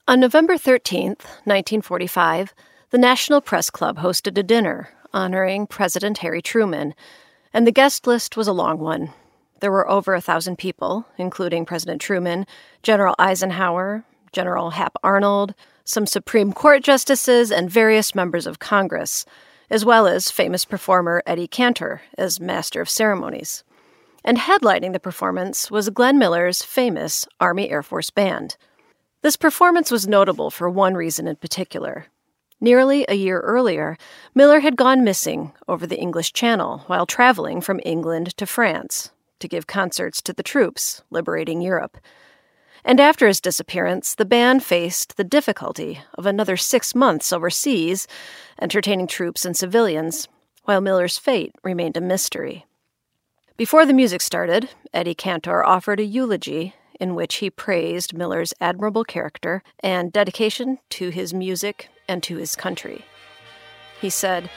On November 13th, 1945, the National Press Club hosted a dinner honoring President Harry Truman, and the guest list was a long one. There were over 1,000 people, including President Truman, General Eisenhower, General Hap Arnold, some Supreme Court justices, and various members of Congress, as well as famous performer Eddie Cantor as Master of Ceremonies. And headlining the performance was Glenn Miller's famous Army Air Force Band. This performance was notable for one reason in particular. Nearly a year earlier, Miller had gone missing over the English Channel while traveling from England to France to give concerts to the troops liberating Europe. And after his disappearance, the band faced the difficulty of another 6 months overseas, entertaining troops and civilians, while Miller's fate remained a mystery. Before the music started, Eddie Cantor offered a eulogy in which he praised Miller's admirable character and dedication to his music and to his country. He said,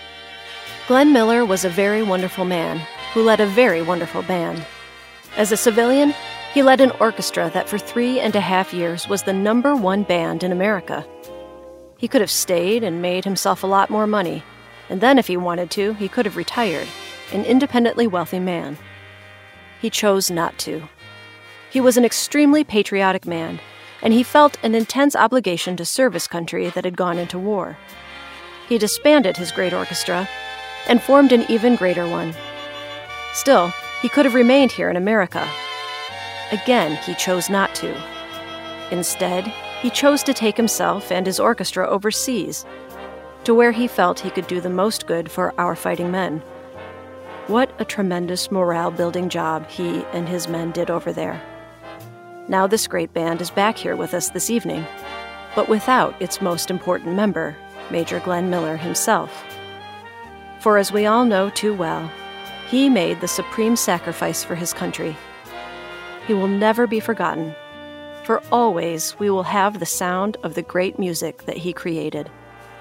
"Glenn Miller was a very wonderful man who led a very wonderful band. As a civilian, he led an orchestra that for 3.5 years was the #1 band in America. He could have stayed and made himself a lot more money, and then if he wanted to, he could have retired, an independently wealthy man. He chose not to. He was an extremely patriotic man, and he felt an intense obligation to serve his country that had gone into war. He disbanded his great orchestra and formed an even greater one. Still, he could have remained here in America. Again, he chose not to. Instead, he chose to take himself and his orchestra overseas, to where he felt he could do the most good for our fighting men. What a tremendous morale-building job he and his men did over there. Now this great band is back here with us this evening, but without its most important member, Major Glenn Miller himself. For as we all know too well, he made the supreme sacrifice for his country. He will never be forgotten, for always we will have the sound of the great music that he created."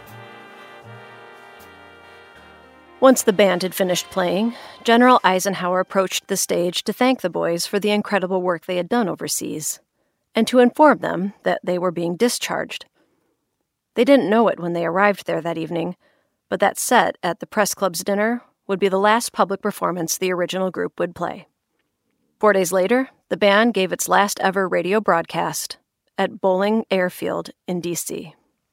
Once the band had finished playing, General Eisenhower approached the stage to thank the boys for the incredible work they had done overseas, and to inform them that they were being discharged. They didn't know it when they arrived there that evening, but that set at the Press Club's dinner would be the last public performance the original group would play. 4 days later, the band gave its last ever radio broadcast at Bolling Airfield in D.C.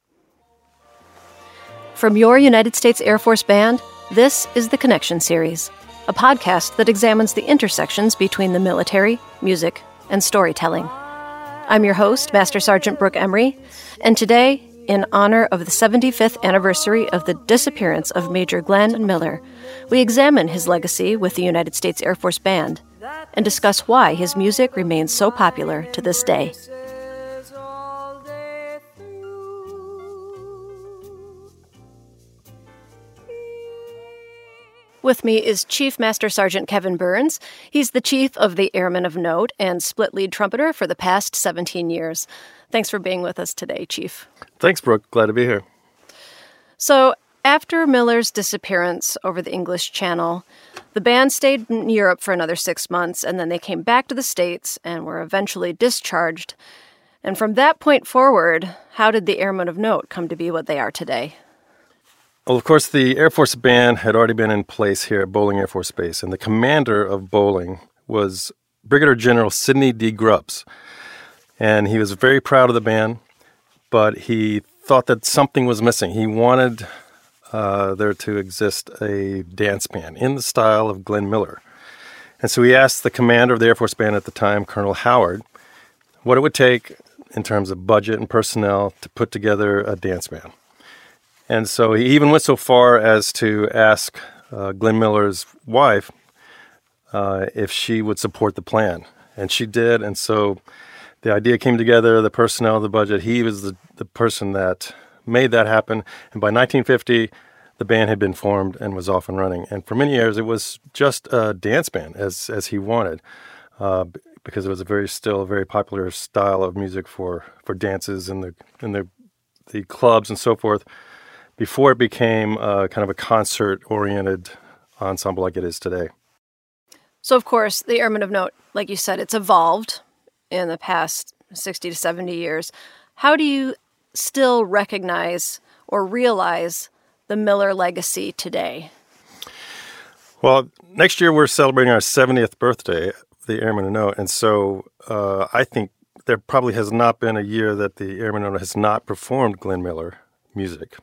From your United States Air Force Band, this is the Connection Series, a podcast that examines the intersections between the military, music, and storytelling. I'm your host, Master Sergeant Brooke Emery, and today, in honor of the 75th anniversary of the disappearance of Major Glenn Miller, we examine his legacy with the United States Air Force Band and discuss why his music remains so popular to this day. With me is Chief Master Sergeant Kevin Burns. He's the chief of the Airmen of Note and split lead trumpeter for the past 17 years. Thanks for being with us today, Chief. Thanks, Brooke. Glad to be here. So, after Miller's disappearance over the English Channel, the band stayed in Europe for another 6 months, and then they came back to the States and were eventually discharged. And from that point forward, how did the Airmen of Note come to be what they are today? Well, of course, the Air Force Band had already been in place here at Bolling Air Force Base, and the commander of Bolling was Brigadier General Sidney D. Grubbs. And he was very proud of the band, but he thought that something was missing. He wanted there to exist a dance band in the style of Glenn Miller. And so he asked the commander of the Air Force Band at the time, Colonel Howard, what it would take in terms of budget and personnel to put together a dance band. And so he even went so far as to ask Glenn Miller's wife if she would support the plan. And she did, and so the idea came together, the personnel, the budget. He was the person that made that happen. And by 1950, the band had been formed and was off and running. And for many years, it was just a dance band, as he wanted, because it was still a very popular style of music for dances in the clubs and so forth, before it became kind of a concert-oriented ensemble like it is today. So, of course, the Airmen of Note, like you said, it's evolved in the past 60 to 70 years. How do you still recognize or realize the Miller legacy today? Well, next year we're celebrating our 70th birthday, the Airmen Who Know, and so I think there probably has not been a year that the Airmen Who Know has not performed Glenn Miller music.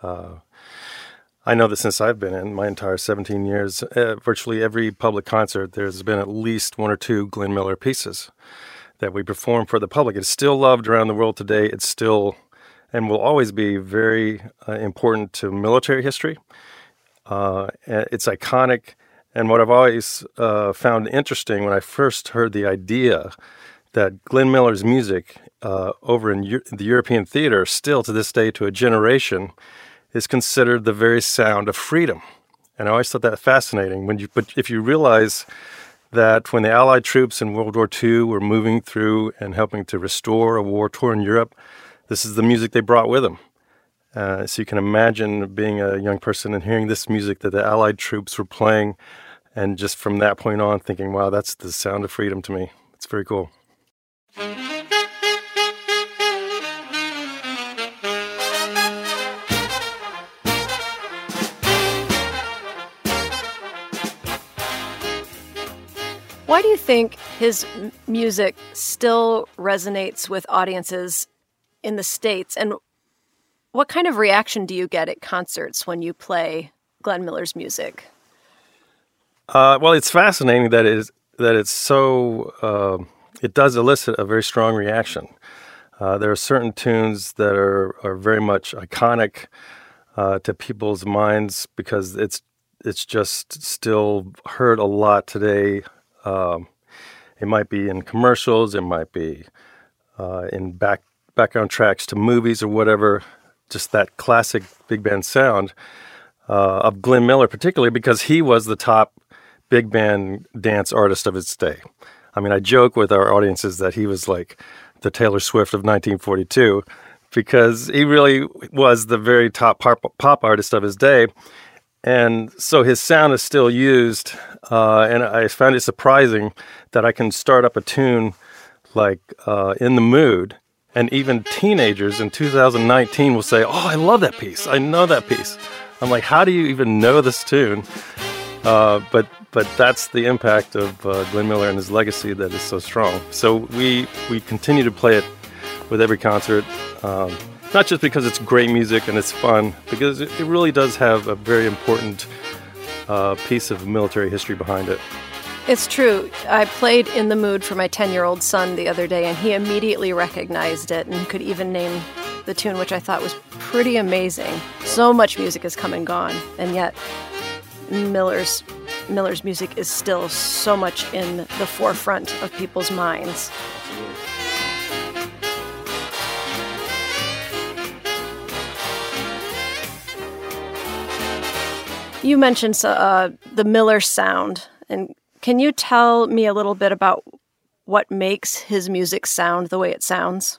I know that since I've been in my entire 17 years, virtually every public concert, there's been at least one or two Glenn Miller pieces that we perform for the public. It's still loved around the world today. It's still and will always be very important to military history. It's iconic. And what I've always found interesting when I first heard the idea that Glenn Miller's music over in the European theater, still to this day to a generation, is considered the very sound of freedom. And I always thought that fascinating. But if you realize that when the Allied troops in World War II were moving through and helping to restore a war-torn Europe, this is the music they brought with them. So you can imagine being a young person and hearing this music that the Allied troops were playing, and just from that point on thinking, wow, that's the sound of freedom to me. It's very cool. Why do you think his music still resonates with audiences in the States? And what kind of reaction do you get at concerts when you play Glenn Miller's music? Well, it's fascinating that it's so it does elicit a very strong reaction. There are certain tunes that are very much iconic to people's minds because it's just still heard a lot today. It might be in commercials, it might be in background tracks to movies or whatever. Just that classic big band sound of Glenn Miller, particularly because he was the top big band dance artist of his day. I mean, I joke with our audiences that he was like the Taylor Swift of 1942 because he really was the very top pop artist of his day. And so his sound is still used, and I found it surprising that I can start up a tune like In the Mood, and even teenagers in 2019 will say, oh, I love that piece. I know that piece. I'm like, how do you even know this tune? But that's the impact of Glenn Miller and his legacy that is so strong. So we continue to play it with every concert, not just because it's great music and it's fun, because it really does have a very important piece of military history behind it. It's true. I played In the Mood for my 10-year-old son the other day, and he immediately recognized it and could even name the tune, which I thought was pretty amazing. So much music has come and gone, and yet Miller's music is still so much in the forefront of people's minds. You mentioned the Miller sound, and can you tell me a little bit about what makes his music sound the way it sounds?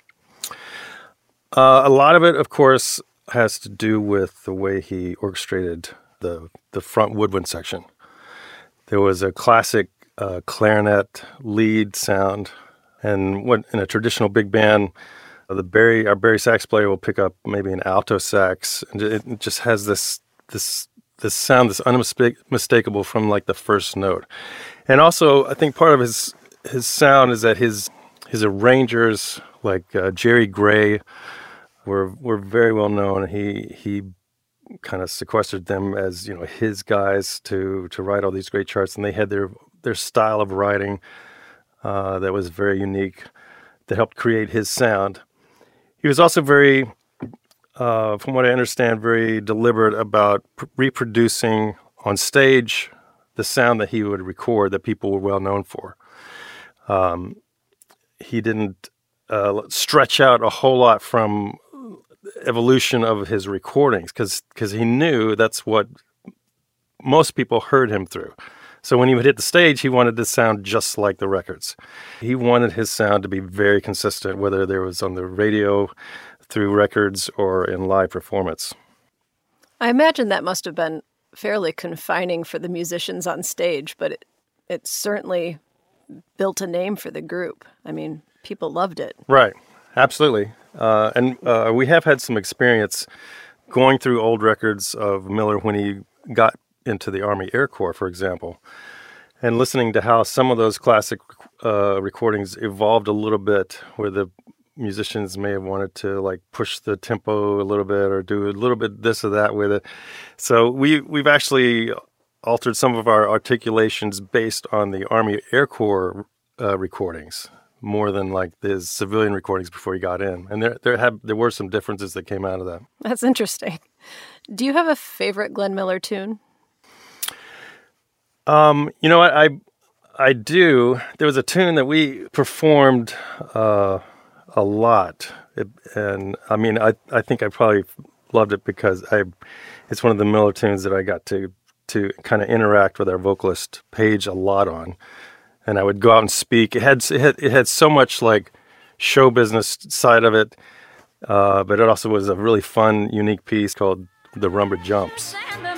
A lot of it, of course, has to do with the way he orchestrated the front woodwind section. There was a classic clarinet lead sound, and what in a traditional big band, our Barry sax player will pick up maybe an alto sax, and it just has this sound that's unmistakable from like the first note. And also, I think part of his sound is that his arrangers, like Jerry Gray, were very well known. He kind of sequestered them as, you know, his guys to write all these great charts, and they had their style of writing that was very unique, that helped create his sound. He was also very, from what I understand, very deliberate about reproducing on stage the sound that he would record that people were well known for. He didn't stretch out a whole lot from evolution of his recordings because he knew that's what most people heard him through. So when he would hit the stage, he wanted to sound just like the records. He wanted his sound to be very consistent, whether there was on the radio, through records, or in live performance. I imagine that must have been fairly confining for the musicians on stage, but it certainly built a name for the group. I mean, people loved it. Right. Absolutely. And we have had some experience going through old records of Miller when he got into the Army Air Corps, for example, and listening to how some of those classic recordings evolved a little bit, where the musicians may have wanted to like push the tempo a little bit or do a little bit this or that with it. So we've actually altered some of our articulations based on the Army Air Corps recordings more than like the civilian recordings before he got in. And there were some differences that came out of that. That's interesting. Do you have a favorite Glenn Miller tune? I do. There was a tune that we performed a lot, I think I probably loved it because it's one of the Miller tunes that I got to kind of interact with our vocalist Paige a lot on, and I would go out and speak. It had so much like show business side of it, but it also was a really fun, unique piece called "The Rumba Jumps."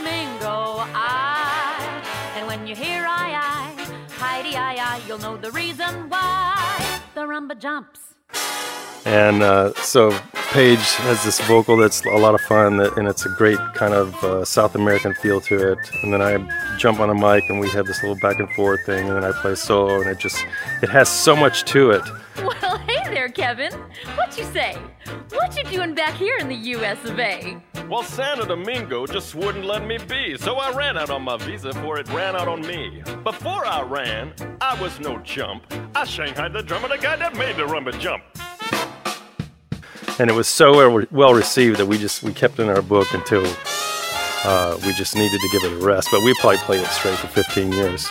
You'll know the reason why the rumba jumps. And so Paige has this vocal that's a lot of fun, and it's a great kind of South American feel to it. And then I jump on a mic, and we have this little back and forth thing, and then I play solo, and it has so much to it. Well, hey there, Kevin. What you say? What you doing back here in the U.S. of A.? Well, Santo Domingo just wouldn't let me be, so I ran out on my visa before it ran out on me. Before I ran, I was no chump. I shanghaied the drummer, the guy that made the rumba jump. And it was so well received that we kept it in our book until we just needed to give it a rest. But we probably played it straight for 15 years.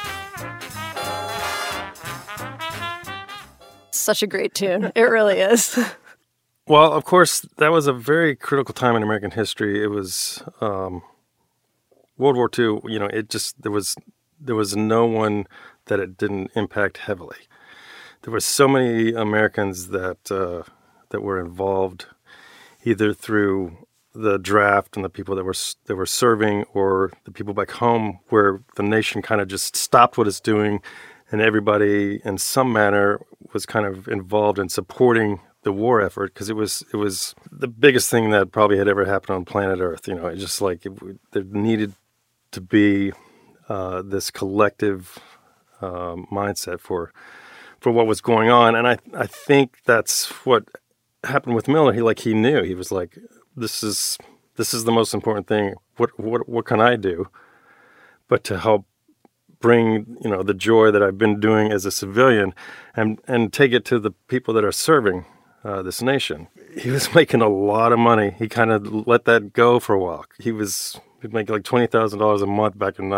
Such a great tune. It really is. Well, of course, that was a very critical time in American history. It was World War II. There was no one that it didn't impact heavily. There were so many Americans that were involved, either through the draft and the people that were serving, or the people back home, where the nation kind of just stopped what it's doing, and everybody in some manner was kind of involved in supporting the war effort, because it was the biggest thing that probably had ever happened on planet Earth. It just there needed to be this collective mindset for what was going on, and I think that's what happened with Miller. He knew. He was like, this is the most important thing. What can I do but to help bring the joy that I've been doing as a civilian and take it to the people that are serving this nation. He was making a lot of money. He kind of let that go for a while. He'd make like $20,000 a month back in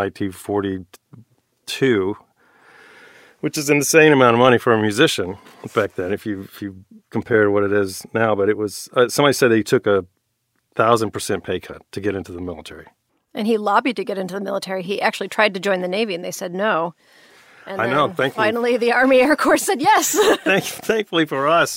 1942, which is an insane amount of money for a musician back then, if you compare what it is now. But it was somebody said that he took 1,000% pay cut to get into the military. And he lobbied to get into the military. He actually tried to join the Navy, and they said no. And I know. Thankfully, finally, the Army Air Corps said yes. Thankfully for us.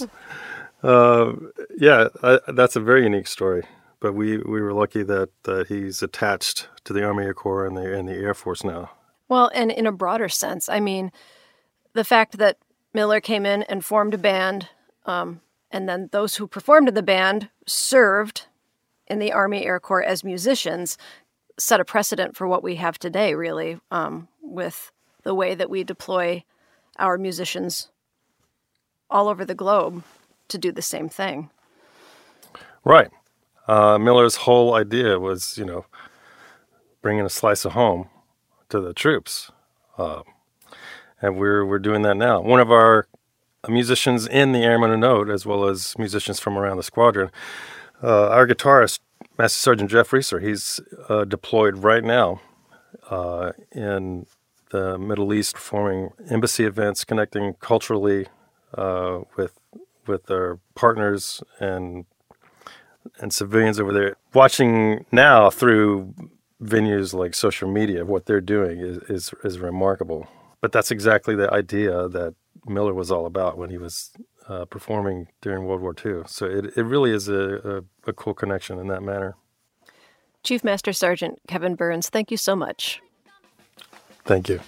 That's a very unique story. But we were lucky that he's attached to the Army Air Corps and the Air Force now. Well, and in a broader sense, I mean, the fact that Miller came in and formed a band, and then those who performed in the band served in the Army Air Corps as musicians, set a precedent for what we have today, really, with the way that we deploy our musicians all over the globe to do the same thing. Right. Miller's whole idea was, bringing a slice of home to the troops. And we're doing that now. One of our musicians in the Airmen of Note, as well as musicians from around the squadron, our guitarist, Master Sergeant Jeff Reeser, he's deployed right now in the Middle East, performing embassy events, connecting culturally with our partners and civilians over there. Watching now through venues like social media, what they're doing is remarkable. But that's exactly the idea that Miller was all about when he was performing during World War II. So it really is a cool connection in that manner. Chief Master Sergeant Kevin Burns, thank you so much. Thank you.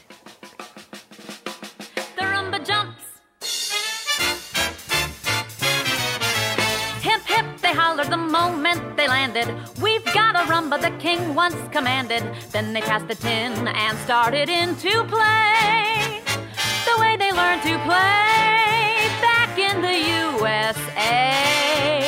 The rumba jumps. moment they landed. We've got a rumba the king once commanded. Then they passed the tin and started into play. The way they learned to play back in the USA.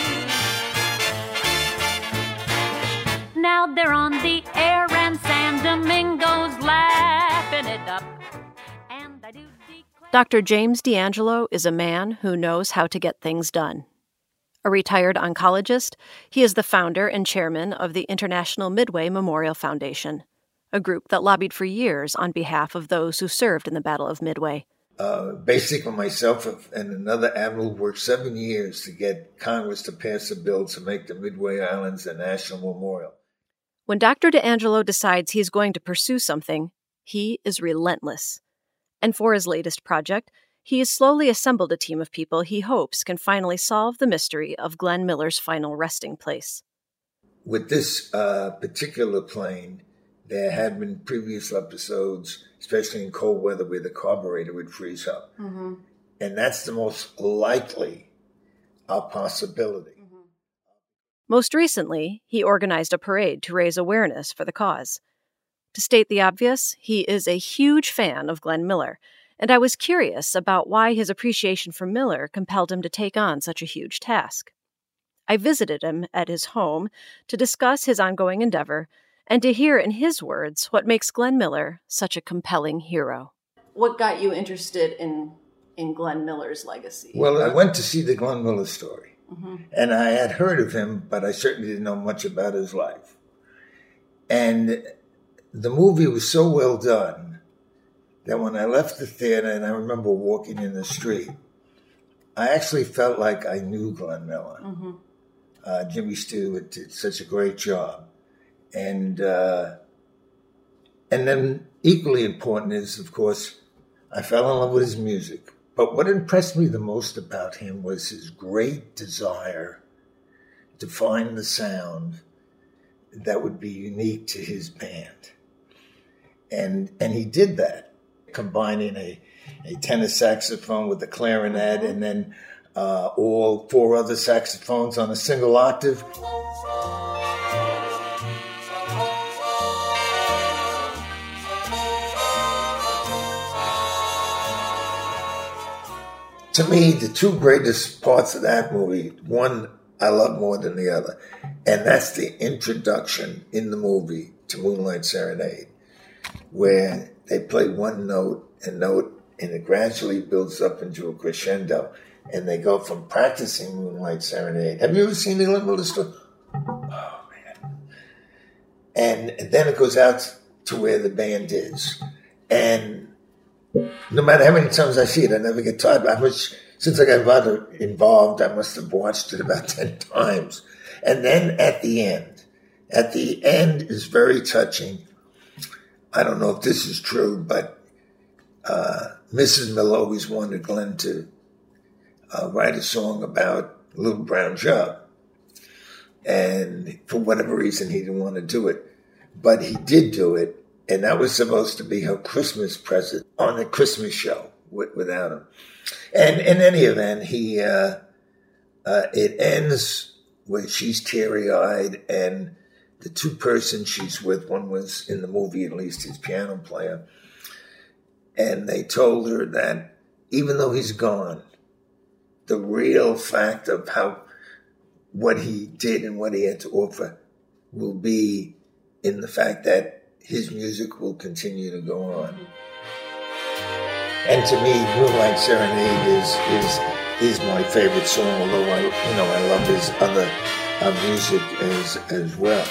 Now they're on the air and San Domingo's laughing it up. And I do Dr. James D'Angelo is a man who knows how to get things done. A retired oncologist, he is the founder and chairman of the International Midway Memorial Foundation, a group that lobbied for years on behalf of those who served in the Battle of Midway. Basically, myself and another admiral worked 7 years to get Congress to pass a bill to make the Midway Islands a national memorial. When Dr. D'Angelo decides he's going to pursue something, he is relentless. And for his latest project, he has slowly assembled a team of people he hopes can finally solve the mystery of Glenn Miller's final resting place. With this particular plane, there had been previous episodes, especially in cold weather, where the carburetor would freeze up. Mm-hmm. And that's the most likely possibility. Mm-hmm. Most recently, he organized a parade to raise awareness for the cause. To state the obvious, he is a huge fan of Glenn Miller, and I was curious about why his appreciation for Miller compelled him to take on such a huge task. I visited him at his home to discuss his ongoing endeavor and to hear in his words what makes Glenn Miller such a compelling hero. What got you interested in Glenn Miller's legacy? Well, I went to see the Glenn Miller story, mm-hmm. and I had heard of him, but I certainly didn't know much about his life. And the movie was so well done that when I left the theater, and I remember walking in the street, I actually felt like I knew Glenn Miller. Mm-hmm. Jimmy Stewart did such a great job. And then equally important is, of course, I fell in love with his music. But what impressed me the most about him was his great desire to find the sound that would be unique to his band. And he did that, combining a tenor saxophone with the clarinet and then all four other saxophones on a single octave. To me, the two greatest parts of that movie, one I love more than the other, and that's the introduction in the movie to Moonlight Serenade, where they play one note, and it gradually builds up into a crescendo, and they go from practicing Moonlight Serenade. Have you ever seen the Glenn Miller story? Oh, man. And then it goes out to where the band is. And no matter how many times I see it, I never get tired. Since I got involved, I must have watched it about 10 times. And then at the end is very touching. I don't know if this is true, but Mrs. Miller always wanted Glenn to write a song about Little Brown Jug. And for whatever reason, he didn't want to do it. But he did do it. And that was supposed to be her Christmas present on the Christmas show without him. And in any event, it ends where she's teary-eyed, and the two persons she's with, one was in the movie at least his piano player, and they told her that even though he's gone, the real fact of what he did and what he had to offer will be in the fact that his music will continue to go on. And to me, Moonlight Serenade is my favorite song, although I love his other music as well.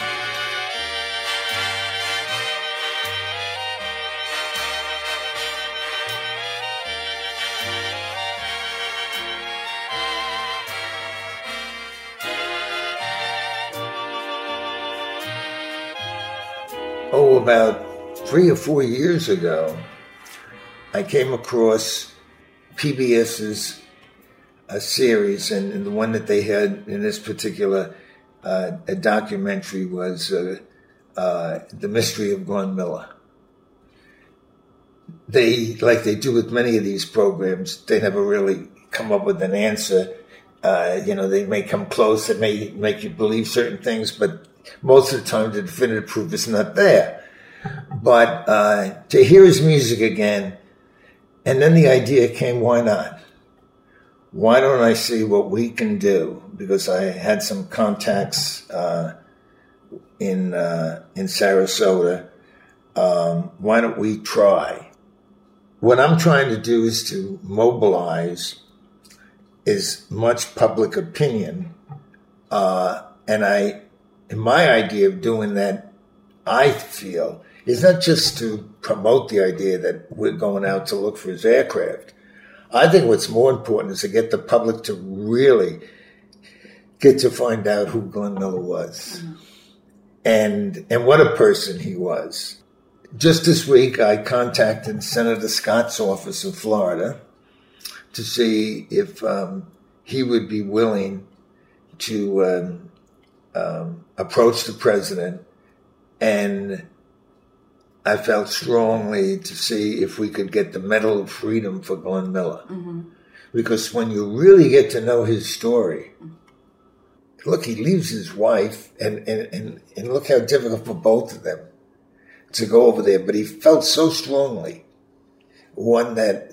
About 3 or 4 years ago, I came across PBS's series, and the one that they had in this particular a documentary was The Mystery of Glenn Miller. They, like they do with many of these programs, they never really come up with an answer They may come close, it may make you believe certain things, but most of the time the definitive proof is not there. But to hear his music again, and then the idea came, why not? Why don't I see what we can do? Because I had some contacts in Sarasota. Why don't we try? What I'm trying to do is to mobilize as much public opinion. And my idea of doing that, I feel, is not just to promote the idea that we're going out to look for his aircraft. I think what's more important is to get the public to really get to find out who Glenn Miller was and what a person he was. Just this week, I contacted Senator Scott's office in Florida to see if he would be willing to approach the president, and I felt strongly to see if we could get the Medal of Freedom for Glenn Miller. Mm-hmm. Because when you really get to know his story, look, he leaves his wife, and look how difficult for both of them to go over there. But he felt so strongly, wanted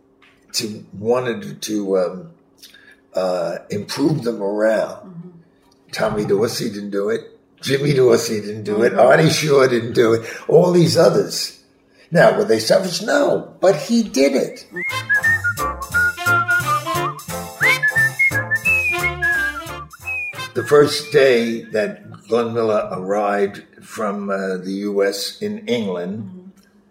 to improve the morale. Mm-hmm. Tommy Dorsey didn't do it. Jimmy Dorsey didn't do it. Artie Shaw didn't do it. All these others. Now, were they selfish? No, but he did it. The first day that Glenn Miller arrived from the U.S. in England,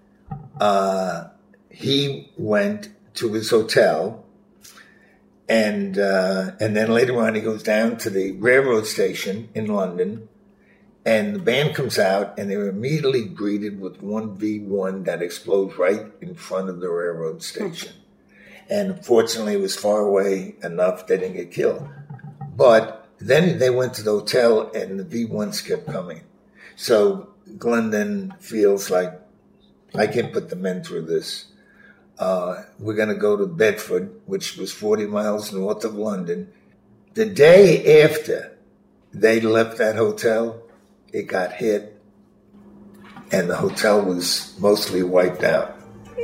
he went to his hotel, and then later on he goes down to the railroad station in London, and the band comes out, and they're immediately greeted with one V1 that explodes right in front of the railroad station. And unfortunately, it was far away enough they didn't get killed. But then they went to the hotel, and the V1s kept coming. So Glenn then feels like, I can't put the men through this. We're going to go to Bedford, which was 40 miles north of London. The day after they left that hotel, it got hit, and the hotel was mostly wiped out.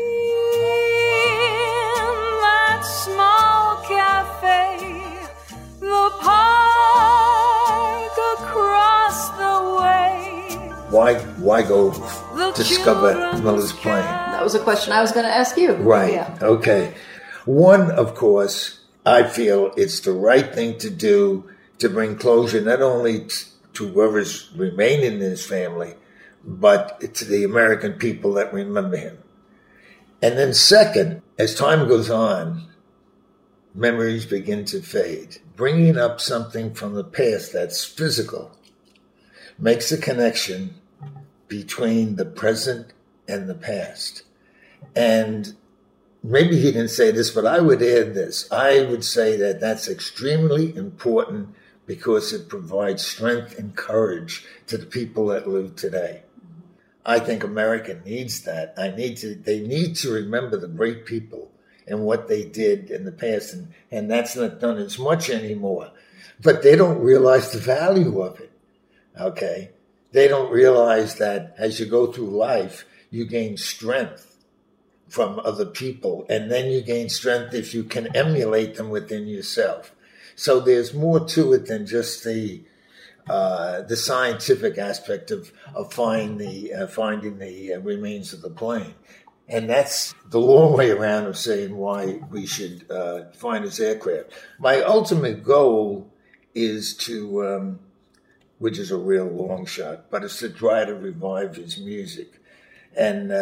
In that small cafe, the park across the way. Why go discover Miller's plane? That was a question I was going to ask you. Right. Yeah. Okay. One, of course, I feel it's the right thing to do to bring closure not only to whoever's remaining in his family, but to the American people that remember him. And then second, as time goes on, memories begin to fade. Bringing up something from the past that's physical makes a connection between the present and the past. And maybe he didn't say this, but I would add this. I would say that that's extremely important because it provides strength and courage to the people that live today. I think America needs that. They need to remember the great people and what they did in the past, and that's not done as much anymore. But they don't realize the value of it, okay? They don't realize that as you go through life, you gain strength from other people, and then you gain strength if you can emulate them within yourself. So there's more to it than just the scientific aspect of finding the remains of the plane. And that's the long way around of saying why we should find his aircraft. My ultimate goal is to, which is a real long shot, but it's to try to revive his music. And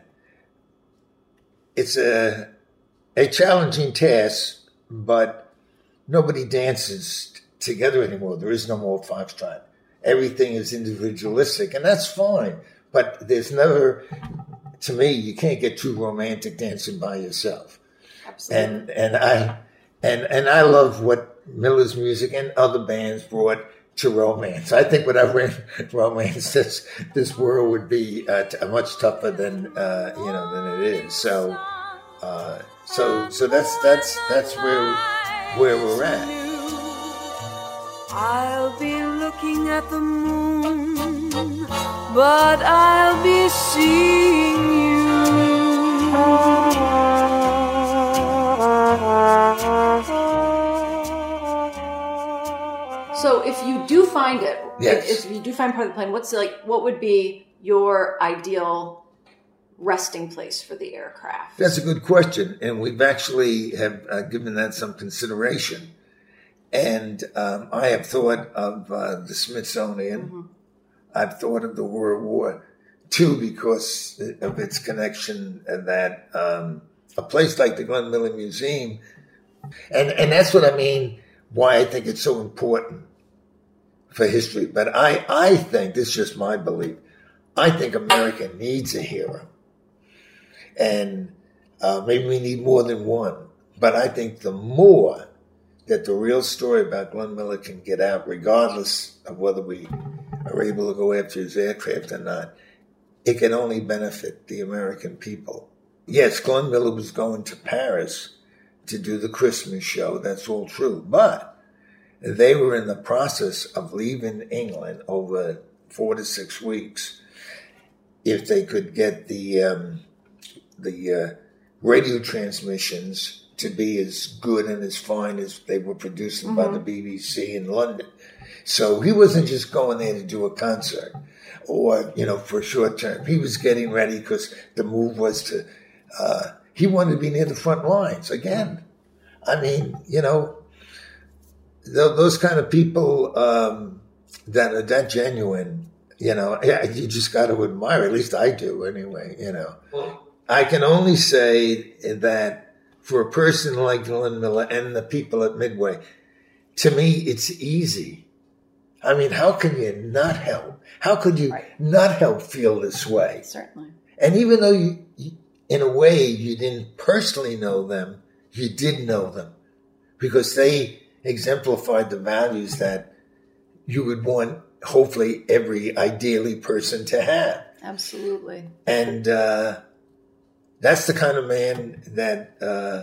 it's a challenging task, but nobody dances together anymore. There is no more foxtrot. Everything is individualistic, and that's fine. But there's never, to me, you can't get too romantic dancing by yourself. Absolutely. And I love what Miller's music and other bands brought to romance. I think without romance, this world would be much tougher than it is. So that's where we're at. I'll be looking at the moon, but I'll be seeing you. So if you do find it, Yes. if you do find part of the plane, what would be your ideal resting place for the aircraft? That's a good question, and we've actually have given that some consideration. And I have thought of the Smithsonian. Mm-hmm. I've thought of the World War II because of its connection, and that a place like the Glenn Miller Museum, and that's what I mean. Why I think it's so important for history. But I think, this is just my belief, I think America needs a hero. And maybe we need more than one. But I think the more that the real story about Glenn Miller can get out, regardless of whether we are able to go after his aircraft or not, it can only benefit the American people. Yes, Glenn Miller was going to Paris to do the Christmas show. That's all true. But they were in the process of leaving England over 4 to 6 weeks if they could get the radio transmissions to be as good and as fine as they were producing by the BBC in London. So he wasn't just going there to do a concert or, for a short term. He was getting ready because the move was to, he wanted to be near the front lines again. I mean, those kind of people that are that genuine, you just got to admire. At least I do anyway, I can only say that for a person like Glenn Miller and the people at Midway, to me, it's easy. I mean, how can you not help? How could you not help feel this way? Certainly. And even though you, in a way, you didn't personally know them, you did know them because they exemplified the values that you would want, hopefully, every ideally person to have. Absolutely. And that's the kind of man that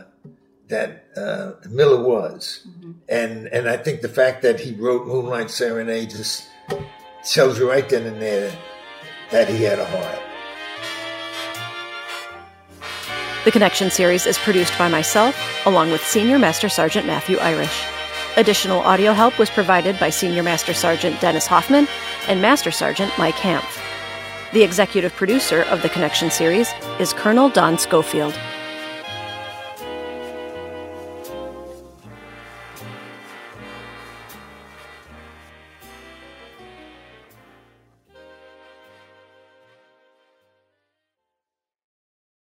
Miller was. Mm-hmm. And I think the fact that he wrote Moonlight Serenade just tells you right then and there that he had a heart. The Connection series is produced by myself, along with Senior Master Sergeant Matthew Irish. Additional audio help was provided by Senior Master Sergeant Dennis Hoffman and Master Sergeant Mike Hampf. The executive producer of the Connection series is Colonel Don Schofield.